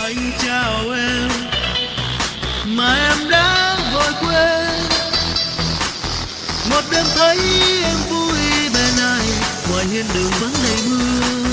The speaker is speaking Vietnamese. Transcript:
anh chào em mà em đã vội quên. Một đêm thấy em vui bên ai, ngoài hiên đường vẫn đầy mưa.